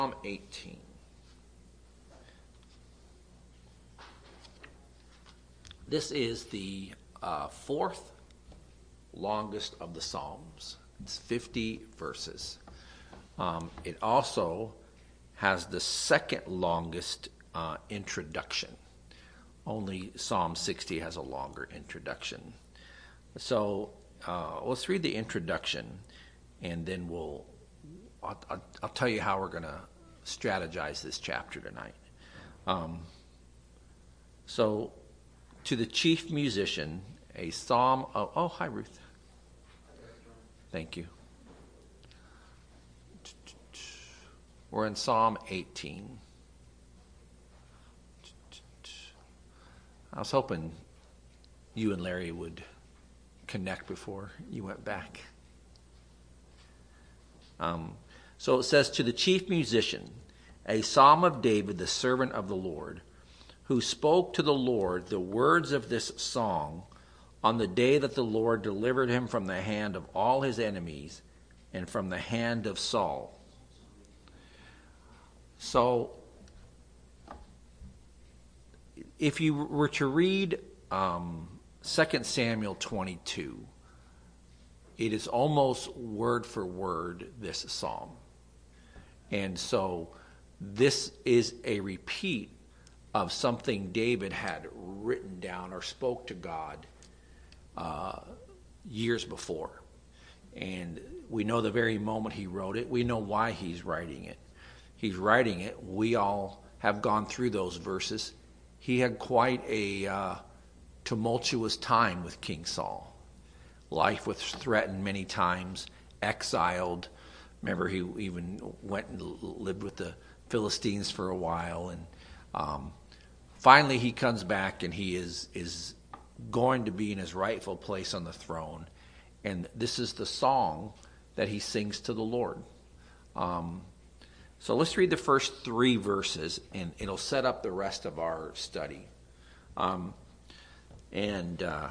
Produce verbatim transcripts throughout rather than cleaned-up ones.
Psalm eighteen. This is the uh, fourth longest of the Psalms. It's fifty verses. Um, it also has the second longest uh, introduction. Only Psalm sixty has a longer introduction. So uh, let's read the introduction, and then we'll I'll, I'll, I'll tell you how we're going to strategize this chapter tonight. Um, so, to the chief musician, a psalm of... Oh, hi, Ruth. Thank you. We're in Psalm eighteen. I was hoping you and Larry would connect before you went back. Um, so it says, to the chief musician, a psalm of David, the servant of the Lord, who spoke to the Lord the words of this song on the day that the Lord delivered him from the hand of all his enemies and from the hand of Saul. So, if you were to read um, Second Samuel twenty-two, it is almost word for word this psalm. And so this is a repeat of something David had written down or spoke to God uh, years before. And we know the very moment he wrote it. We know why he's writing it. He's writing it. We all have gone through those verses. He had quite a uh, tumultuous time with King Saul. Life was threatened many times, exiled. Remember, he even went and lived with the Philistines for a while. And um, finally he comes back, and he is, is going to be in his rightful place on the throne. And this is the song that he sings to the Lord. Um, so let's read the first three verses, and it'll set up the rest of our study. Um, and... Uh,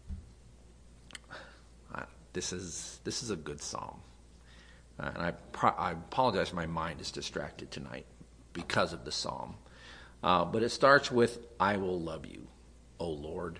This is this is a good psalm, uh, and I pro- I apologize. My mind is distracted tonight because of the psalm, uh, but it starts with "I will love you, O Lord."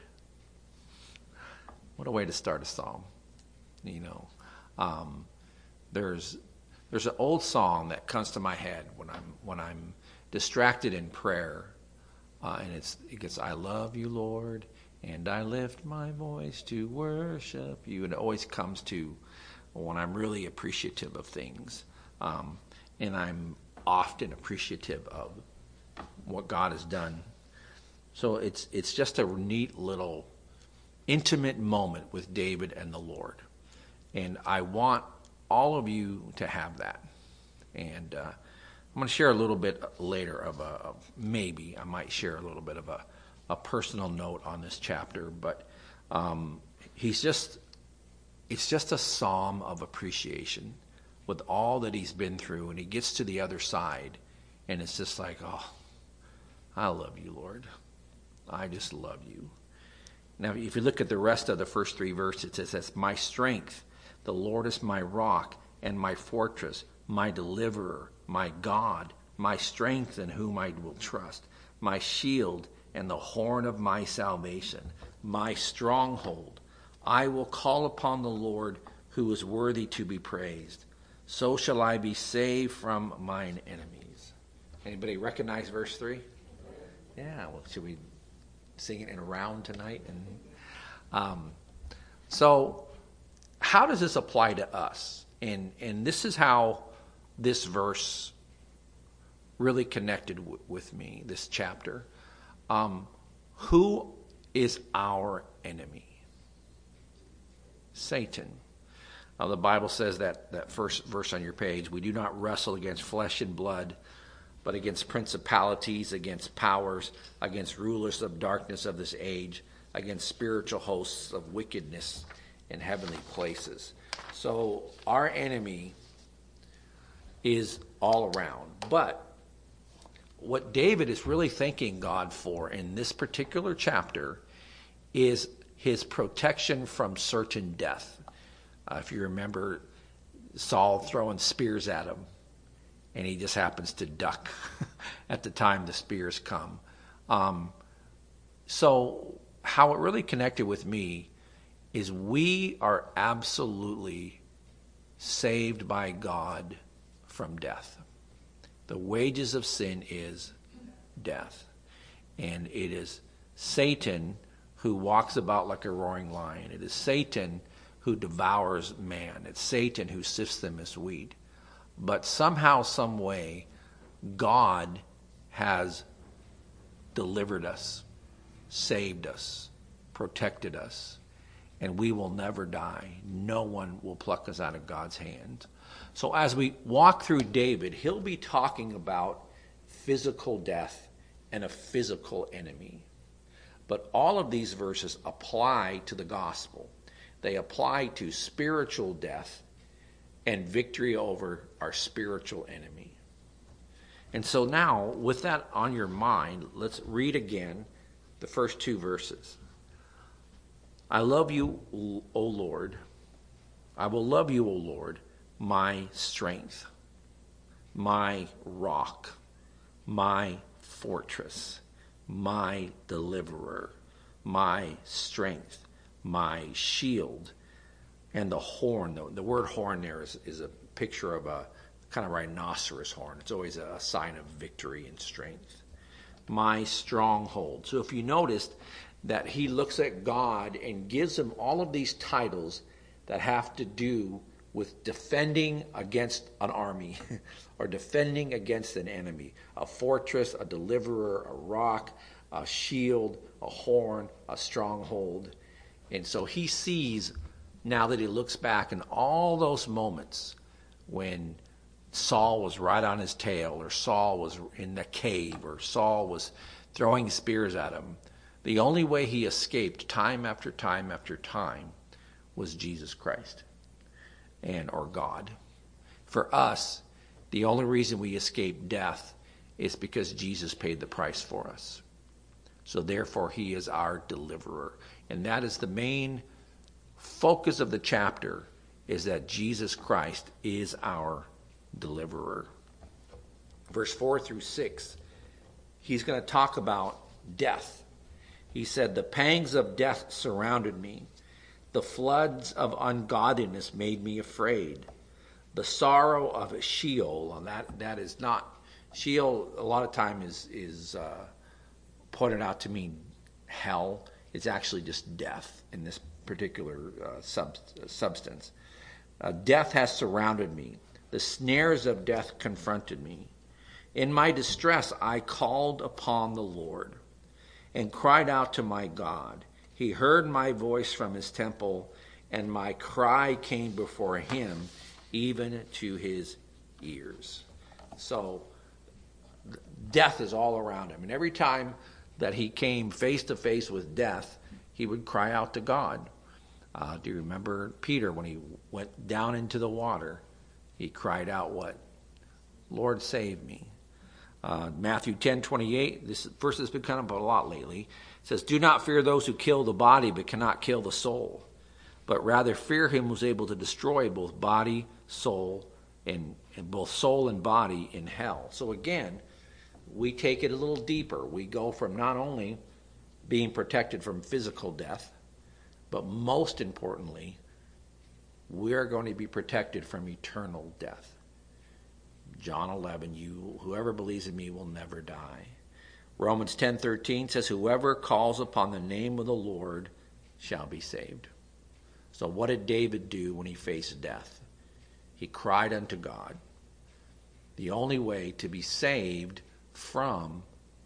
What a way to start a psalm, you know. Um, there's there's an old song that comes to my head when I'm when I'm distracted in prayer, uh, and it's it gets "I love you, Lord. And I lift my voice to worship you." And it always comes to when I'm really appreciative of things. Um, and I'm often appreciative of what God has done. So it's it's just a neat little intimate moment with David and the Lord. And I want all of you to have that. And uh, I'm going to share a little bit later of a, of maybe I might share a little bit of a a personal note on this chapter, but um, he's just, it's just a psalm of appreciation with all that he's been through, and he gets to the other side, and it's just like, oh, I love you, Lord. I just love you. Now, if you look at the rest of the first three verses, it says, my strength, the Lord is my rock and my fortress, my deliverer, my God, my strength in whom I will trust, my shield and the horn of my salvation, my stronghold. I will call upon the Lord who is worthy to be praised. So shall I be saved from mine enemies. Anybody recognize verse three? Yeah, well, should we sing it in a round tonight? And um, so how does this apply to us? And, and this is how this verse really connected w- with me, this chapter. Um, who is our enemy? Satan. Now, the Bible says that, that first verse on your page, we do not wrestle against flesh and blood, but against principalities, against powers, against rulers of darkness of this age, against spiritual hosts of wickedness in heavenly places. So our enemy is all around. But what David is really thanking God for in this particular chapter is his protection from certain death. Uh, if you remember Saul throwing spears at him, and he just happens to duck at the time the spears come. Um, so how it really connected with me is we are absolutely saved by God from death. The wages of sin is death. And it is Satan who walks about like a roaring lion. It is Satan who devours man. It's Satan who sifts them as wheat. But somehow, some way, God has delivered us, saved us, protected us, and we will never die. No one will pluck us out of God's hand. So as we walk through David, he'll be talking about physical death and a physical enemy. But all of these verses apply to the gospel. They apply to spiritual death and victory over our spiritual enemy. And so now, with that on your mind, let's read again the first two verses. I love you, O Lord. I will love you, O Lord, my strength, my rock, my fortress, my deliverer, my strength, my shield, and the horn. The, the word horn there is, is a picture of a kind of rhinoceros horn. It's always a sign of victory and strength. My stronghold. So if you noticed that he looks at God and gives him all of these titles that have to do with defending against an army or defending against an enemy. A fortress, a deliverer, a rock, a shield, a horn, a stronghold. And so he sees, now that he looks back in all those moments when Saul was right on his tail, or Saul was in the cave, or Saul was throwing spears at him, the only way he escaped time after time after time was Jesus Christ and or God. For us, the only reason we escape death is because Jesus paid the price for us. So therefore, he is our deliverer. And that is the main focus of the chapter, is that Jesus Christ is our deliverer. Verse four through six, he's going to talk about death. He said, the pangs of death surrounded me. The floods of ungodliness made me afraid. The sorrow of a Sheol, and that, that is not, Sheol a lot of time is, is uh, pointed out to mean hell. It's actually just death in this particular uh, sub, substance. Uh, death has surrounded me. The snares of death confronted me. In my distress, I called upon the Lord and cried out to my God. He heard my voice from his temple, and my cry came before him, even to his ears. So death is all around him. And every time that he came face to face with death, he would cry out to God. Uh, do you remember Peter when he went down into the water? He cried out what? Lord, save me. Uh, Matthew ten twenty-eight, this verse has been kind of a lot lately. It says, do not fear those who kill the body but cannot kill the soul, but rather fear him who is able to destroy both body, soul, and, and both soul and body in hell. So again, we take it a little deeper. We go from not only being protected from physical death, but most importantly, we are going to be protected from eternal death. John eleven, you, whoever believes in me will never die. Romans ten thirteen says, whoever calls upon the name of the Lord shall be saved. So what did David do when he faced death? He cried unto God. The only way to be saved from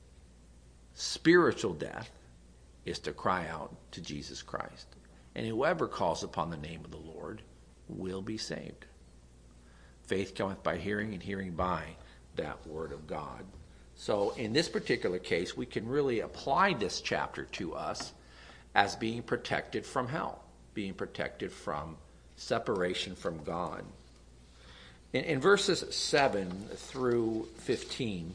spiritual death is to cry out to Jesus Christ. And whoever calls upon the name of the Lord will be saved. Faith cometh by hearing, and hearing by that word of God. So in this particular case, we can really apply this chapter to us as being protected from hell, being protected from separation from God. In, in verses seven through fifteen,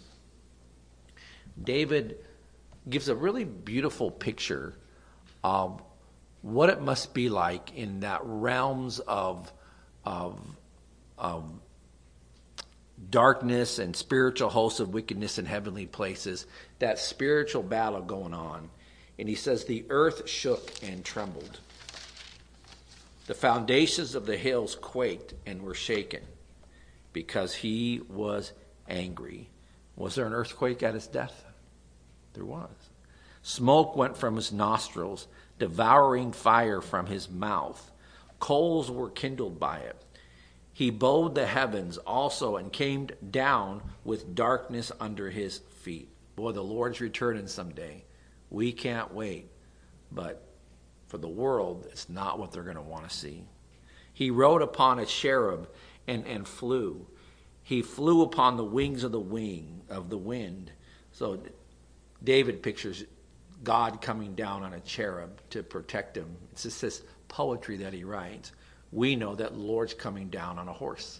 David gives a really beautiful picture of what it must be like in that realms of, of, of darkness and spiritual hosts of wickedness in heavenly places, that spiritual battle going on. And he says, the earth shook and trembled. The foundations of the hills quaked and were shaken because he was angry. Was there an earthquake at his death? There was. Smoke went from his nostrils, devouring fire from his mouth. Coals were kindled by it. He bowed the heavens also and came down with darkness under his feet. Boy, the Lord's returning someday. We can't wait. But for the world, it's not what they're going to want to see. He rode upon a cherub and, and flew. He flew upon the wings of the wing of the wind. So David pictures God coming down on a cherub to protect him. It's just this poetry that he writes. We know that the Lord's coming down on a horse.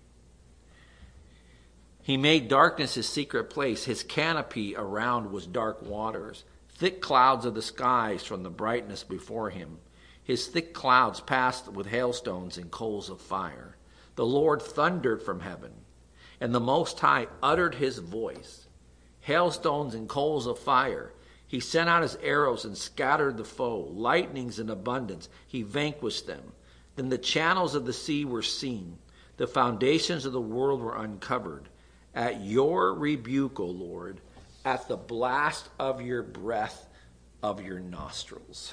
He made darkness his secret place. His canopy around was dark waters. Thick clouds of the skies from the brightness before him. His thick clouds passed with hailstones and coals of fire. The Lord thundered from heaven, and the Most High uttered his voice. Hailstones and coals of fire. He sent out his arrows and scattered the foe. Lightnings in abundance. He vanquished them. Then the channels of the sea were seen. The foundations of the world were uncovered. At your rebuke, O Lord, at the blast of your breath of your nostrils.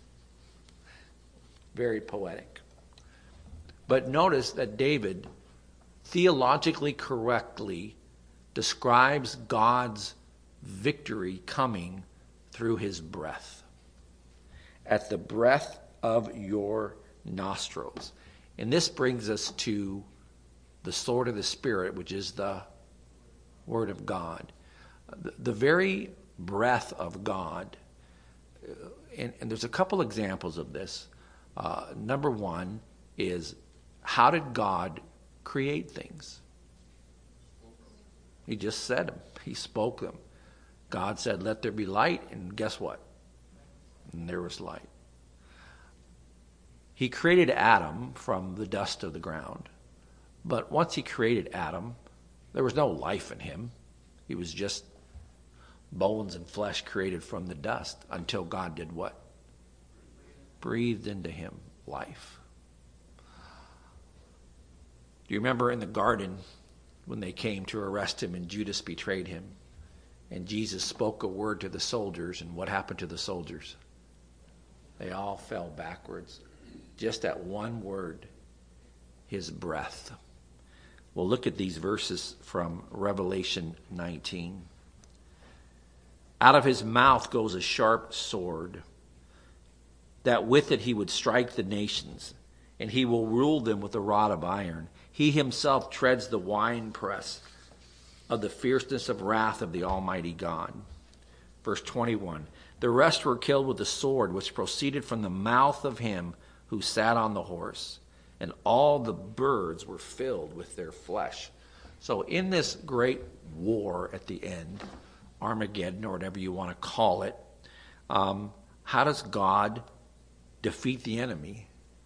Very poetic. But notice that David theologically correctly describes God's victory coming through his breath. At the breath of your nostrils. And this brings us to the sword of the Spirit, which is the Word of God. The, the very breath of God, and, and there's a couple examples of this. Uh, number one is, how did God create things? He just said them. He spoke them. God said, let there be light, and guess what? And there was light. He created Adam from the dust of the ground. But once he created Adam, there was no life in him. He was just bones and flesh created from the dust until God did what? Breathed into him life. Do you remember in the garden when they came to arrest him and Judas betrayed him? And Jesus spoke a word to the soldiers, and what happened to the soldiers? They all fell backwards. Just that one word, his breath. We'll look at these verses from Revelation nineteen. Out of his mouth goes a sharp sword, that with it he would strike the nations, and he will rule them with a rod of iron. He himself treads the winepress of the fierceness of wrath of the Almighty God. Verse twenty-one, the rest were killed with the sword which proceeded from the mouth of him who sat on the horse, and all the birds were filled with their flesh. So in this great war at the end, Armageddon or whatever you want to call it, um, how does God defeat the enemy?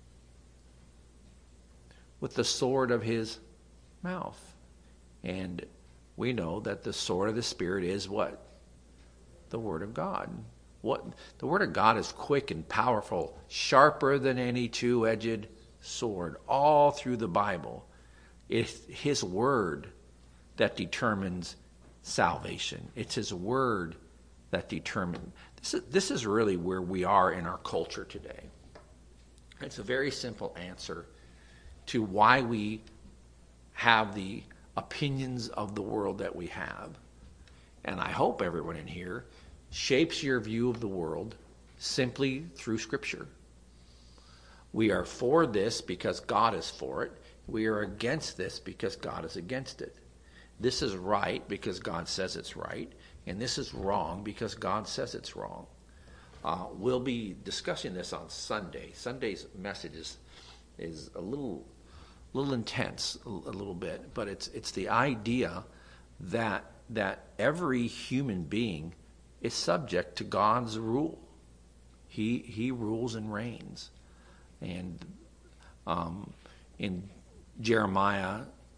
With the sword of his mouth. And we know that the sword of the Spirit is what? The Word of God. What the Word of God is quick and powerful, sharper than any two-edged sword. All through the Bible, it's his Word that determines salvation. It's his Word that determines. This is, this is really where we are in our culture today. It's a very simple answer to why we have the opinions of the world that we have. And I hope everyone in here shapes your view of the world simply through Scripture. We are for this because God is for it. We are against this because God is against it. This is right because God says it's right. And this is wrong because God says it's wrong. Uh, we'll be discussing this on Sunday. Sunday's message is, is a little, little intense, a, a little bit, but it's it's the idea that that every human being is subject to God's rule. He he rules and reigns. And um, in Jeremiah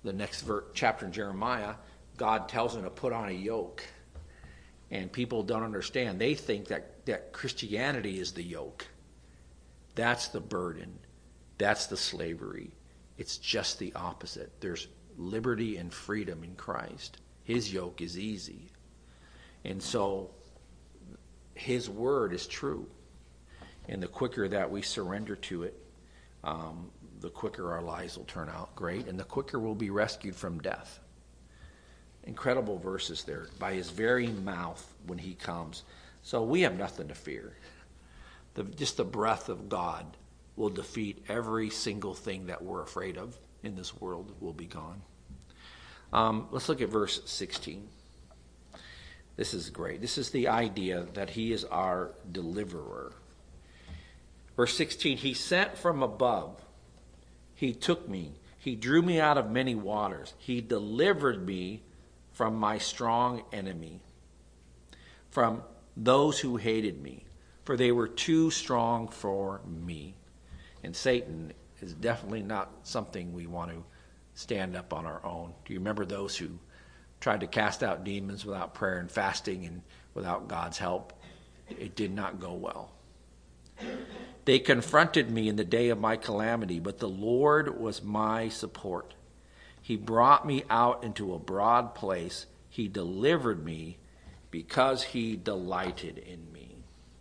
the next ver- chapter in Jeremiah, God tells him to put on a yoke. And people don't understand. They think that, that Christianity is the yoke. That's the burden. That's the slavery. It's just the opposite. There's liberty and freedom in Christ. His yoke is easy. And so his word is true. And the quicker that we surrender to it, um, the quicker our lives will turn out great, and the quicker we'll be rescued from death. Incredible verses there. By his very mouth when he comes. So we have nothing to fear. The, just the breath of God will defeat every single thing that we're afraid of in this world will be gone. Um, let's look at verse sixteen. This is great. This is the idea that he is our deliverer. Verse sixteen, he sent from above. He took me. He drew me out of many waters. He delivered me from my strong enemy, from those who hated me, for they were too strong for me. And Satan is definitely not something we want to stand up on our own. Do you remember those who tried to cast out demons without prayer and fasting and without God's help? It did not go well. They confronted me in the day of my calamity, but the Lord was my support. He brought me out into a broad place. He delivered me because he delighted in me.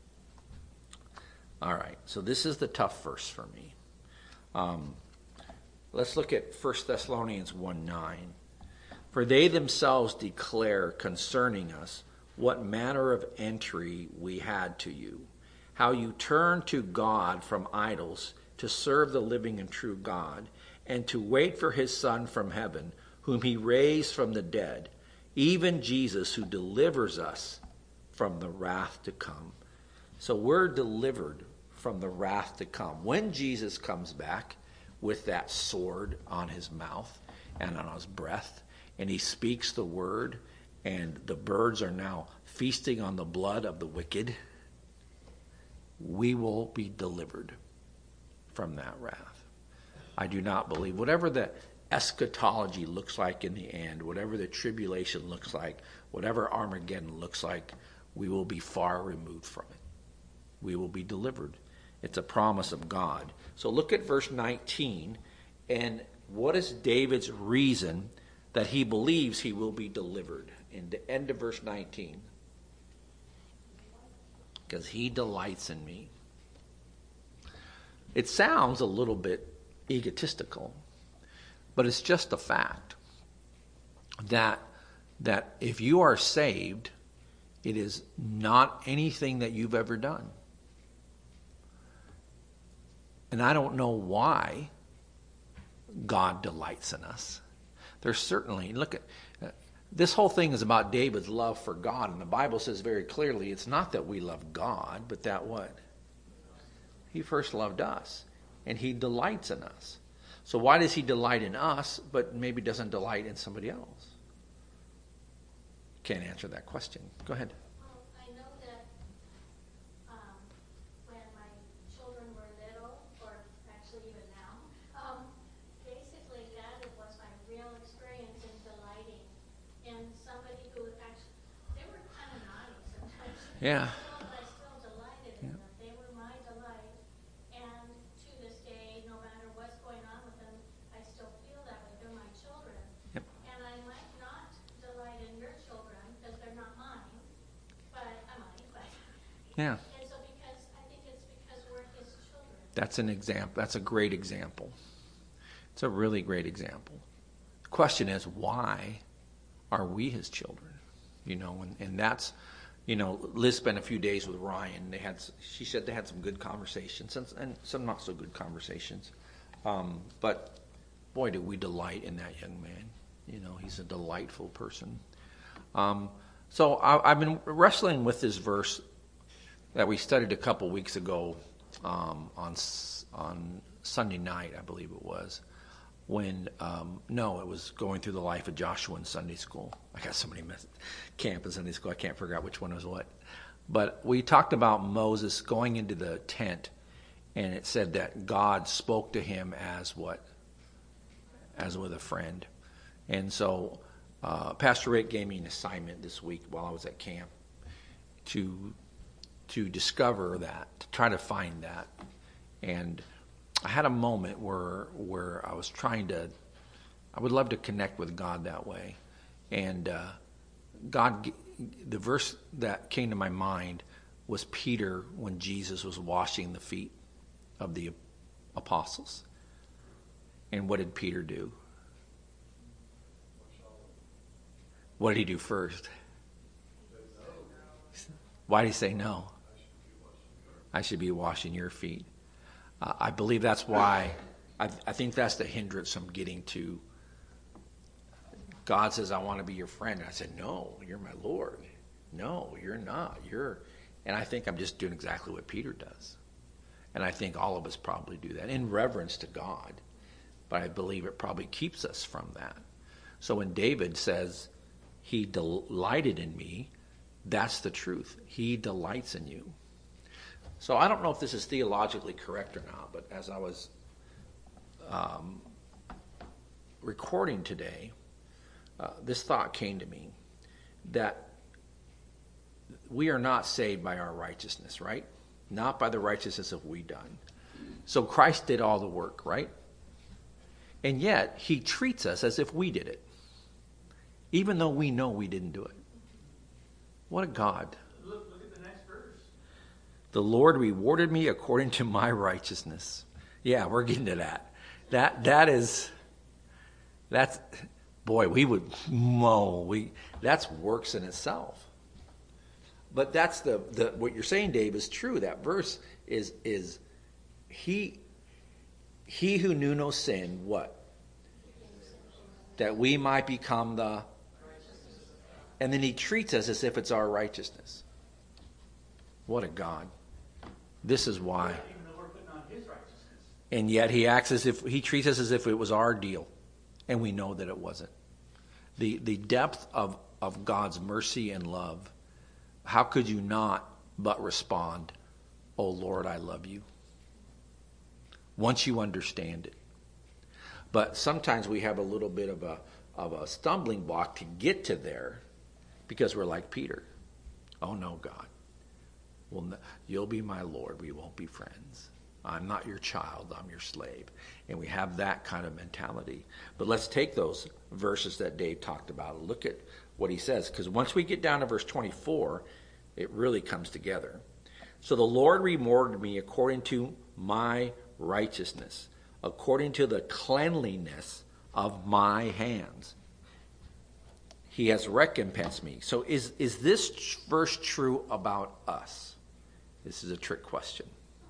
All right, so this is the tough verse for me. Um, let's look at First Thessalonians one nine. For they themselves declare concerning us what manner of entry we had to you, how you turned to God from idols to serve the living and true God, and to wait for his Son from heaven, whom he raised from the dead, even Jesus, who delivers us from the wrath to come. So we're delivered from the wrath to come. When Jesus comes back with that sword on his mouth and on his breath, and he speaks the word, and the birds are now feasting on the blood of the wicked, we will be delivered from that wrath. I do not believe, whatever the eschatology looks like in the end, whatever the tribulation looks like, whatever Armageddon looks like, we will be far removed from it. We will be delivered. It's a promise of God. So look at verse nineteen, and what is David's reason that he believes he will be delivered? In the end of verse nineteen. Because he delights in me. It sounds a little bit egotistical, but it's just a fact that that if you are saved, it is not anything that you've ever done. And I don't know why God delights in us. There's certainly, look at, uh, this whole thing is about David's love for God, and the Bible says very clearly it's not that we love God, but that what? He first loved us, and he delights in us. So why does he delight in us, but maybe doesn't delight in somebody else? Can't answer that question. Go ahead. Well, I know that um, when my children were little, or actually even now, um, basically that was my real experience in delighting in somebody who actually, they were kind of naughty sometimes. Yeah. But I still delighted in them. They were my delight. And to this day, no matter what's going on with them, I still feel that way. They're my children. Yep. And I might not delight in your children because they're not mine, but I might. But Yeah. and so because I think it's because we're his children. That's an example. That's a great example. It's a really great example. The question is, why are we his children? You know, and, and that's, you know, Liz spent a few days with Ryan. They had, she said they had some good conversations and, and some not so good conversations. Um, but boy, do we delight in that young man. You know, he's a delightful person. Um, so I, I've been wrestling with this verse that we studied a couple weeks ago um, on on Sunday night, I believe it was. When um, no, it was going through the life of Joshua in Sunday school. I got so many mess- camp in Sunday school, I can't figure out which one was what. But we talked about Moses going into the tent, and it said that God spoke to him as what? As with a friend. And so uh, Pastor Rick gave me an assignment this week while I was at camp to to discover that, to try to find that. And I had a moment where where I was trying to, I would love to connect with God that way. And uh, God, the verse that came to my mind was Peter when Jesus was washing the feet of the apostles. And what did Peter do? What did he do first? Why did he say no? I should be washing your feet. Uh, I believe that's why, I, I think that's the hindrance from getting to, God says, I want to be your friend. And I said, no, you're my Lord. No, you're not. You're, and I think I'm just doing exactly what Peter does. And I think all of us probably do that in reverence to God. But I believe it probably keeps us from that. So when David says, he delighted in me, that's the truth. He delights in you. So I don't know if this is theologically correct or not, but as I was um, recording today, uh, this thought came to me that we are not saved by our righteousness, right? Not by the righteousness of we done. So Christ did all the work, right? And yet he treats us as if we did it, even though we know we didn't do it. What a God. Look, look at the next verse. The Lord rewarded me according to my righteousness. Yeah, we're getting to that. That that is that's boy, we would mow. We that's works in itself. But that's the, the what you're saying, Dave, is true. That verse is is he he who knew no sin, what? That we might become the, and then he treats us as if it's our righteousness. What a God. This is why. Even though we're putting on his righteousness. And yet he acts as if, he treats us as if it was our deal. And we know that it wasn't. The the depth of, of God's mercy and love, how could you not but respond, oh Lord, I love you? Once you understand it. But sometimes we have a little bit of a of a stumbling block to get to there because we're like Peter. Oh no, God. Well, no, you'll be my Lord. We won't be friends. I'm not your child. I'm your slave. And we have that kind of mentality. But let's take those verses that Dave talked about and look at what he says. Because once we get down to verse twenty-four, it really comes together. So the Lord rewarded me according to my righteousness, according to the cleanliness of my hands. He has recompensed me. So is, is this verse true about us? This is a trick question.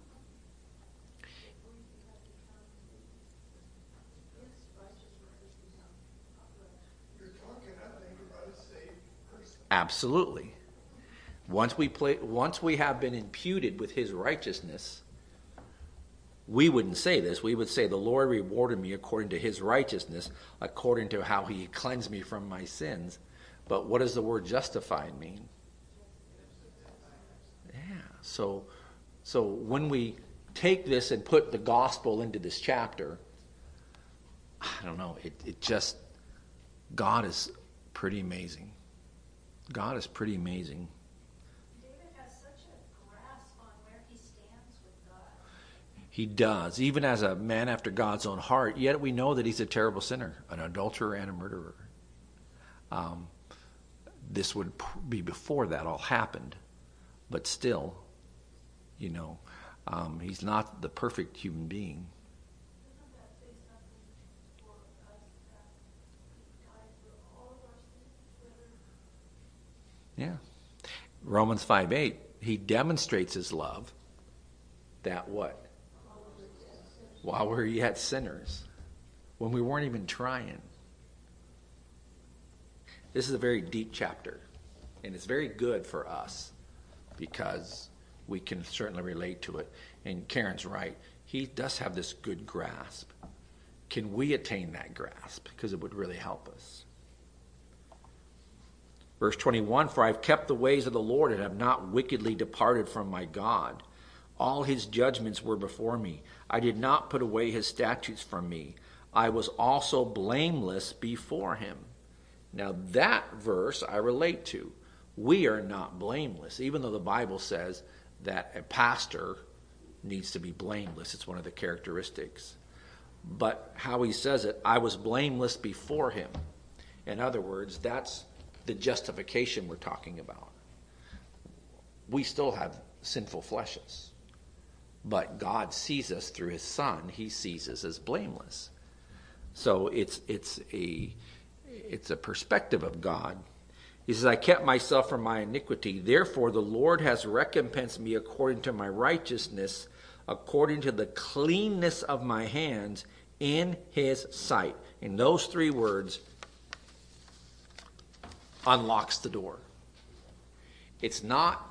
Absolutely. Once we play, once we have been imputed with his righteousness, we wouldn't say this. We would say, the Lord rewarded me according to his righteousness, according to how he cleansed me from my sins. But what does the word justified mean? Yeah. So, so when we take this and put the gospel into this chapter, I don't know, it, it just, God is pretty amazing. God is pretty amazing. He does, even as a man after God's own heart, yet we know that he's a terrible sinner, an adulterer and a murderer. Um, this would be before that all happened, but still, you know, um, he's not the perfect human being. Yeah. Romans five eight, he demonstrates his love that what? While we were yet sinners, when we weren't even trying. This is a very deep chapter, and it's very good for us because we can certainly relate to it. And Karen's right. He does have this good grasp. Can we attain that grasp? Because it would really help us. Verse twenty-one, for I've kept the ways of the Lord and have not wickedly departed from my God. All his judgments were before me. I did not put away his statutes from me. I was also blameless before him. Now that verse I relate to. We are not blameless, even though the Bible says that a pastor needs to be blameless. It's one of the characteristics. But how he says it, I was blameless before him. In other words, that's the justification we're talking about. We still have sinful fleshes. But God sees us through his Son. He sees us as blameless. So it's it's a it's a perspective of God. He says, I kept myself from my iniquity. Therefore, the Lord has recompensed me according to my righteousness, according to the cleanness of my hands in his sight. And those three words unlocks the door. It's not,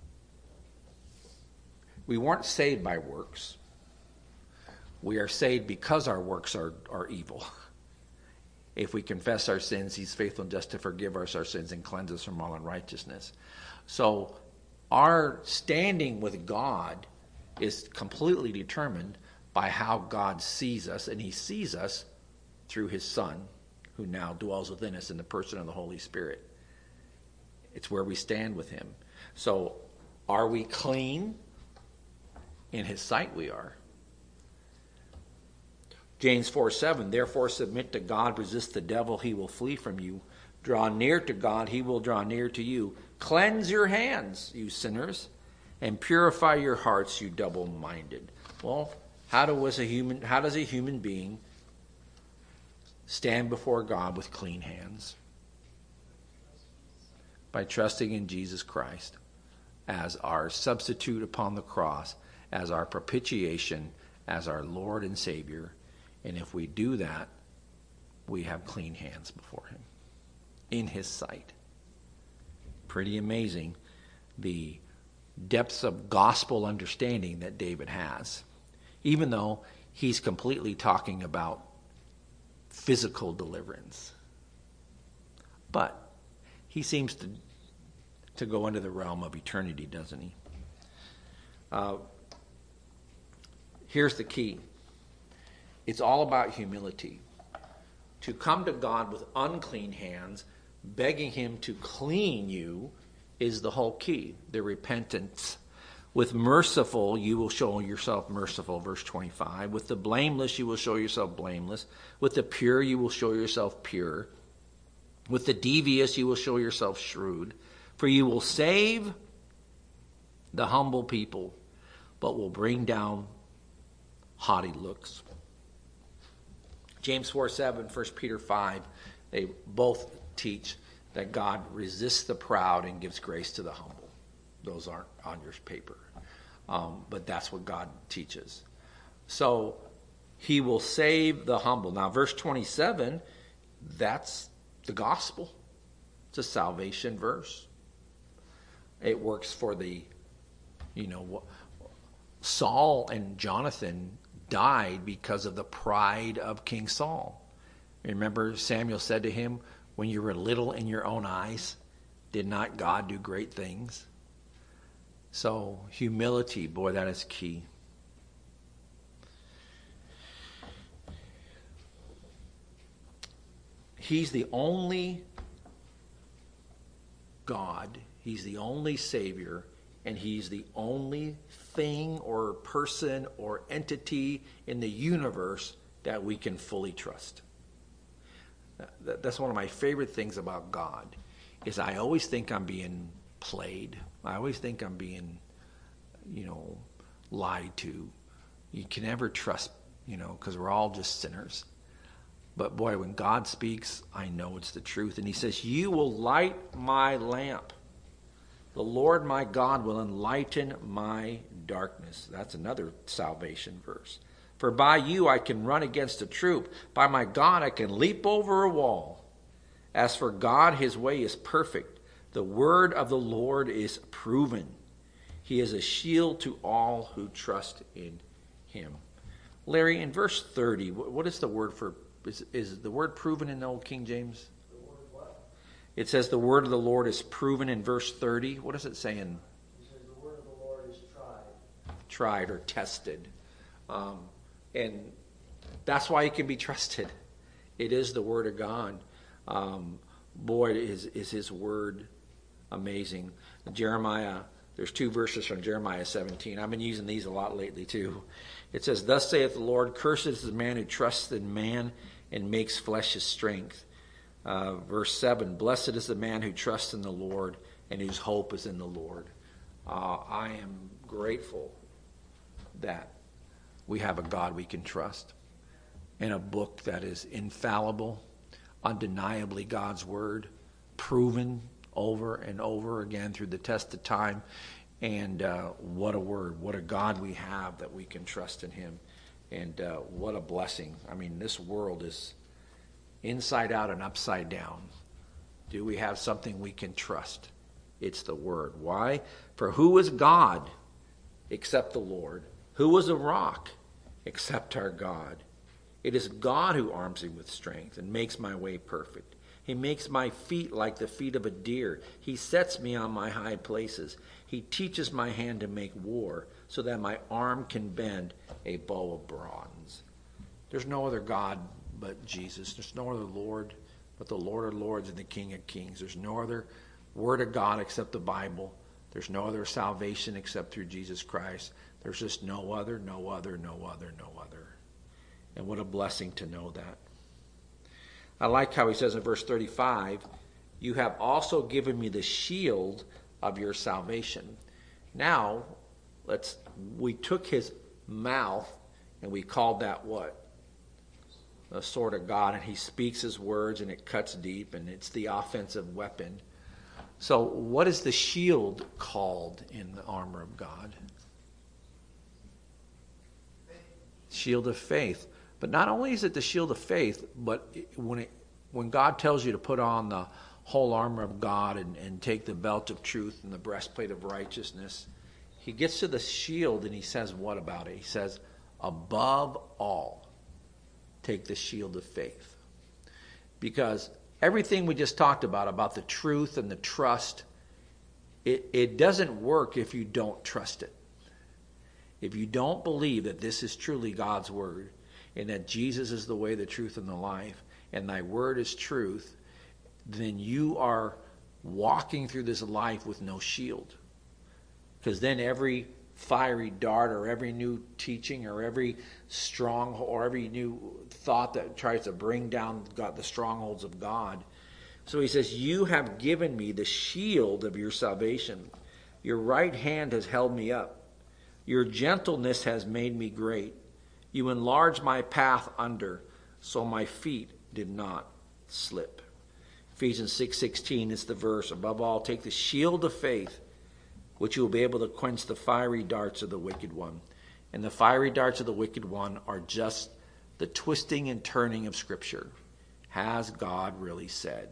we weren't saved by works. We are saved because our works are, are evil. If we confess our sins, he's faithful and just to forgive us our sins and cleanse us from all unrighteousness. So our standing with God is completely determined by how God sees us, and he sees us through his Son, who now dwells within us in the person of the Holy Spirit. It's where we stand with him. So are we clean? In his sight we are. James four seven, therefore submit to God, resist the devil, he will flee from you. Draw near to God, he will draw near to you. Cleanse your hands, you sinners, and purify your hearts, you double-minded. Well, how does a human, how does a human being stand before God with clean hands? By trusting in Jesus Christ as our substitute upon the cross, as our propitiation, as our Lord and Savior. And if we do that, we have clean hands before him in his sight. Pretty amazing the depths of gospel understanding that David has, even though he's completely talking about physical deliverance. But he seems to, to go into the realm of eternity, doesn't he? Uh, here's the key. It's all about humility. To come to God with unclean hands, begging him to clean you, is the whole key, the repentance. With merciful, you will show yourself merciful, verse twenty-five. With the blameless, you will show yourself blameless. With the pure, you will show yourself pure. With the devious, you will show yourself shrewd. For you will save the humble people, but will bring down haughty looks. James four seven, First Peter five, they both teach that God resists the proud and gives grace to the humble. Those aren't on your paper. Um, but that's what God teaches. So he will save the humble. Now, verse twenty-seven, that's the gospel. It's a salvation verse. It works for the, you know, Saul and Jonathan died because of the pride of King Saul. Remember, Samuel said to him, when you were little in your own eyes, did not God do great things? So humility, boy, that is key. He's the only God, he's the only Savior, and he's the only thing or person or entity in the universe that we can fully trust. That's one of my favorite things about God, is I always think I'm being played. I always think I'm being, you know, lied to. You can never trust, you know, because we're all just sinners. But boy, when God speaks, I know it's the truth. And he says, you will light my lamp. The Lord my God will enlighten my darkness. That's another salvation verse. For by you I can run against a troop. By my God I can leap over a wall. As for God, his way is perfect. The word of the Lord is proven. He is a shield to all who trust in him. Larry, in verse thirty, what is the word for, is, is the word proven in the Old King James? It says the word of the Lord is proven in verse thirty. What does it say in? It says the word of the Lord is tried. Tried or tested. Um, and that's why it can be trusted. It is the Word of God. Um, boy, is is His Word amazing. Jeremiah, there's two verses from Jeremiah seventeen. I've been using these a lot lately too. It says, "Thus saith the Lord, cursed is the man who trusts in man and makes flesh his strength." Uh, verse seven, "Blessed is the man who trusts in the Lord and whose hope is in the Lord." Uh, I am grateful that we have a God we can trust, and a book that is infallible, undeniably God's Word, proven over and over again through the test of time. And uh, what a word, what a God we have that we can trust in Him. And uh, what a blessing. I mean, this world is inside out and upside down. Do we have something we can trust? It's the Word. Why? For who is God except the Lord? Who is a rock except our God? It is God who arms me with strength and makes my way perfect. He makes my feet like the feet of a deer. He sets me on my high places. He teaches my hand to make war so that my arm can bend a bow of bronze. There's no other God but Jesus. There's no other Lord but the Lord of Lords and the King of Kings. There's no other Word of God except the Bible. There's no other salvation except through Jesus Christ. There's just no other, no other, no other, no other. And what a blessing to know that. I like how he says in verse thirty-five, "You have also given me the shield of your salvation." Now, let's we took his mouth and we called that what? The sword of God, and he speaks his words and it cuts deep and it's the offensive weapon. So what is the shield called in the armor of God? Shield of faith. But not only is it the shield of faith, but when it, when God tells you to put on the whole armor of God and, and take the belt of truth and the breastplate of righteousness, he gets to the shield and he says what about it? He says, above all, take the shield of faith. Because everything we just talked about, about the truth and the trust, it, it doesn't work if you don't trust it. If you don't believe that this is truly God's Word, and that Jesus is the way, the truth, and the life, and thy word is truth, then you are walking through this life with no shield. Because then every fiery dart or every new teaching or every strong or every new thought that tries to bring down God, the strongholds of God. So he says, "You have given me the shield of your salvation. Your right hand has held me up. Your gentleness has made me great. You enlarged my path under, so my feet did not slip." Ephesians six sixteen is the verse. "Above all, take the shield of faith, which you will be able to quench the fiery darts of the wicked one." And the fiery darts of the wicked one are just the twisting and turning of Scripture. Has God really said?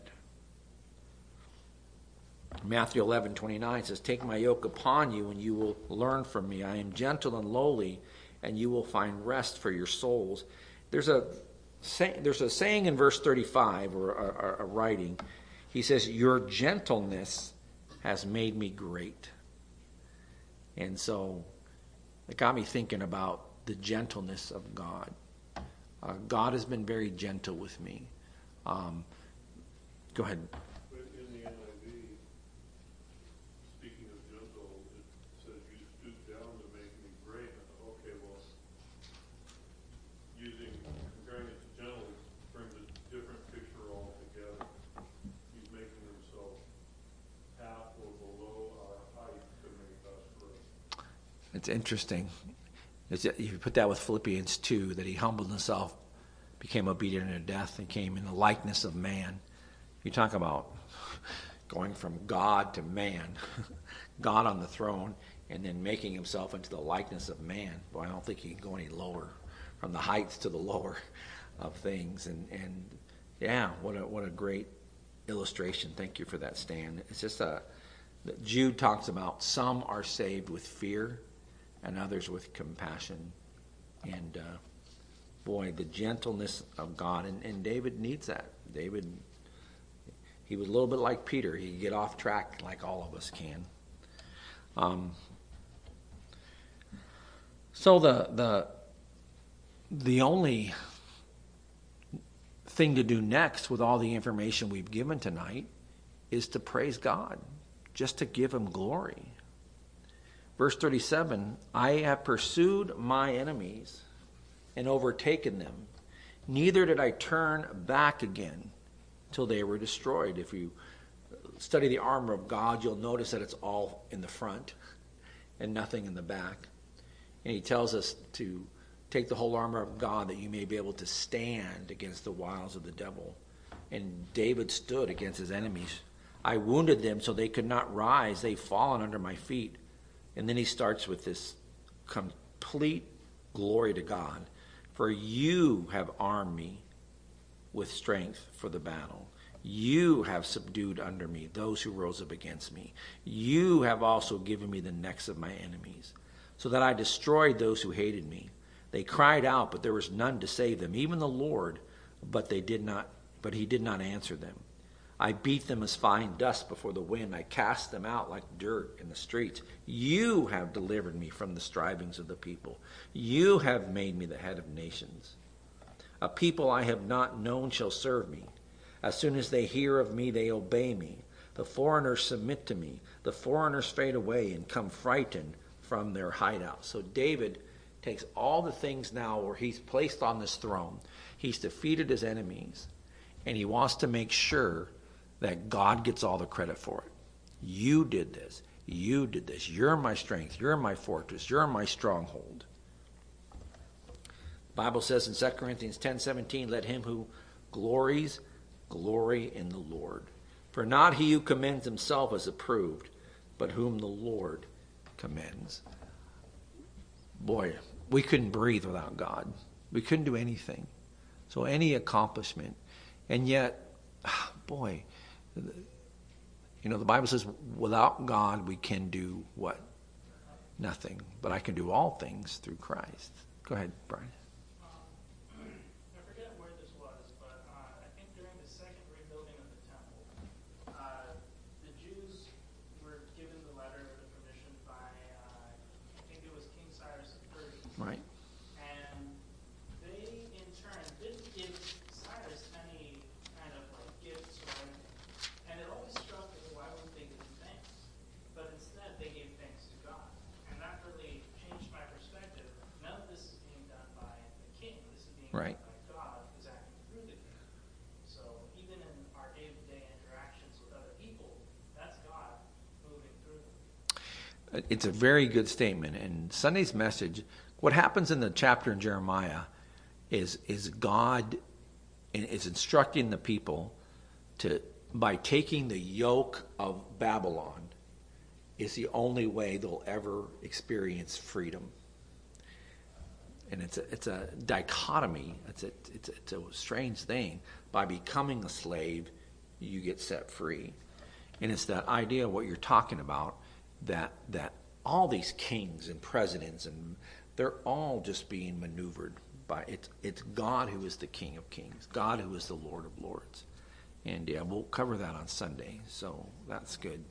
Matthew eleven twenty-nine says, "Take my yoke upon you, and you will learn from me. I am gentle and lowly, and you will find rest for your souls." There's a say, there's a saying in verse thirty-five, or a, a, a writing. He says, "Your gentleness has made me great." And so it got me thinking about the gentleness of God. Uh, God has been very gentle with me. Um, go ahead. In the N I V, speaking of gentle, it says, "You stoop down to make me great." Okay, well, using, comparing it to gentle brings a different picture altogether. He's making himself half or below our height to make us great. It's interesting. It's, you put that with Philippians two, that he humbled himself, became obedient unto death, and came in the likeness of man. You talk about going from God to man, God on the throne, and then making himself into the likeness of man. Boy, I don't think he can go any lower, from the heights to the lower of things. And, and yeah, what a what a great illustration. Thank you for that, Stan. It's just a, Jude talks about some are saved with fear and others with compassion. And uh, boy, the gentleness of God. And, and David needs that. David, he was a little bit like Peter. He could get off track like all of us can. Um, so the the the only thing to do next with all the information we've given tonight is to praise God, just to give him glory. Verse thirty-seven, I have pursued my enemies and overtaken them. Neither did I turn back again till they were destroyed. If you study the armor of God, you'll notice that it's all in the front and nothing in the back. And he tells us to take the whole armor of God that you may be able to stand against the wiles of the devil. And David stood against his enemies. I wounded them so they could not rise. They've fallen under my feet. And then he starts with this complete glory to God. For you have armed me with strength for the battle. You have subdued under me those who rose up against me. You have also given me the necks of my enemies, so that I destroyed those who hated me. They cried out, but there was none to save them, even the Lord, but they did not, but he did not answer them. I beat them as fine dust before the wind. I cast them out like dirt in the streets. You have delivered me from the strivings of the people. You have made me the head of nations. A people I have not known shall serve me. As soon as they hear of me, they obey me. The foreigners submit to me. The foreigners fade away and come frightened from their hideout. So David takes all the things now where he's placed on this throne. He's defeated his enemies, and he wants to make sure that God gets all the credit for it. You did this. You did this. You're my strength. You're my fortress. You're my stronghold. The Bible says in Second Corinthians ten seventeen, let him who glories glory in the Lord. For not he who commends himself is approved, but whom the Lord commends. Boy, we couldn't breathe without God. We couldn't do anything. So any accomplishment. And yet, boy, you know, the Bible says without God we can do what? Nothing. But I can do all things through Christ. Go ahead, Brian. I forget where this was, but uh, I think during the second rebuilding of the temple, uh, the Jews were given the letter of permission by, uh, I think it was King Cyrus the First. Right. And they, in turn, didn't give Cyrus any kind of like gifts or anything. And it always struck me, why wouldn't they give thanks? But instead, they gave thanks to God. And that really changed my perspective. None of this is being done by the king. This is being Right. done by God, who's acting through the king. So even in our day-to-day interactions with other people, that's God moving through them. It's a very good statement. And Sunday's message, what happens in the chapter in Jeremiah is is God is instructing the people to, by taking the yoke of Babylon, is the only way they'll ever experience freedom. And it's a, it's a dichotomy. It's a, it's, a, it's a strange thing. By becoming a slave, you get set free. And it's that idea of what you're talking about, that that all these kings and presidents, and they're all just being maneuvered by, it's, it's God who is the King of Kings, God who is the Lord of Lords. And yeah, we'll cover that on Sunday, so that's good.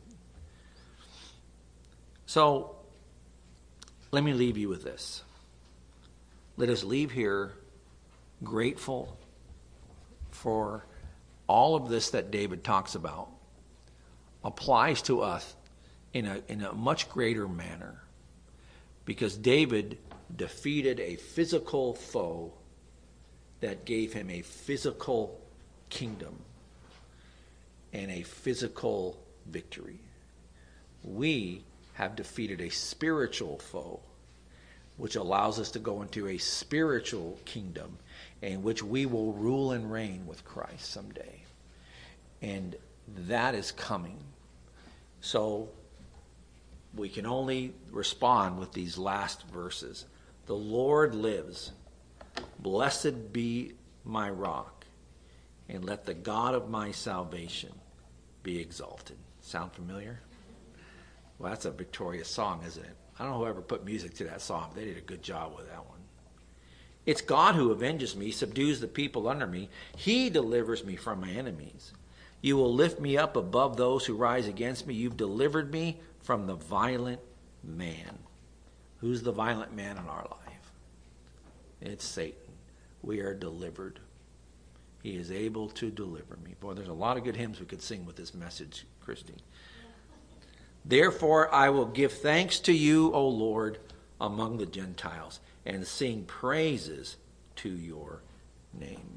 So let me leave you with this. Let us leave here grateful for all of this that David talks about applies to us in a in a much greater manner, because David defeated a physical foe that gave him a physical kingdom and a physical victory. We have defeated a spiritual foe, which allows us to go into a spiritual kingdom in which we will rule and reign with Christ someday. And that is coming. So we can only respond with these last verses. The Lord lives. Blessed be my rock, and let the God of my salvation be exalted. Sound familiar? Well, that's a victorious song, isn't it? I don't know whoever put music to that song. They did a good job with that one. It's God who avenges me, subdues the people under me. He delivers me from my enemies. You will lift me up above those who rise against me. You've delivered me from the violent man. Who's the violent man in our life? It's Satan. We are delivered. He is able to deliver me. Boy, there's a lot of good hymns we could sing with this message, Christy. Therefore, I will give thanks to you, O Lord, among the Gentiles, and sing praises to your name.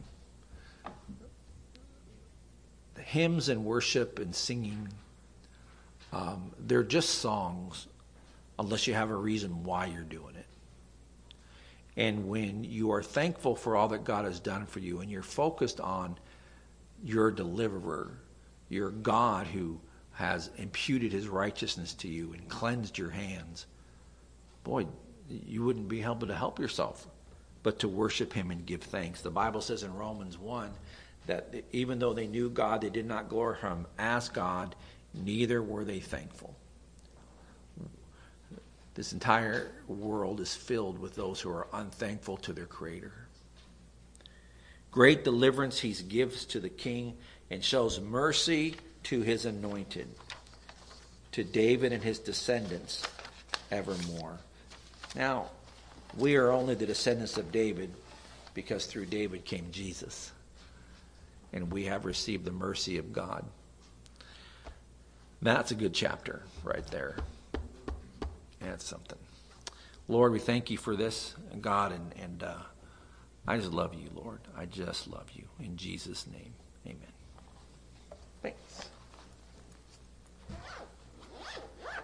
The hymns and worship and singing, um, they're just songs unless you have a reason why you're doing it. And when you are thankful for all that God has done for you and you're focused on your deliverer, your God who has imputed his righteousness to you and cleansed your hands, boy, you wouldn't be able to help yourself but to worship him and give thanks. The Bible says in Romans one that even though they knew God, they did not glorify him as God, neither were they thankful. This entire world is filled with those who are unthankful to their Creator. Great deliverance he gives to the king and shows mercy to his anointed, to David and his descendants evermore. Now, we are only the descendants of David because through David came Jesus. And we have received the mercy of God. That's a good chapter right there. That's something. Lord, we thank you for this, God, and, and uh, I just love you, Lord. I just love you. In Jesus' name, amen. Thanks.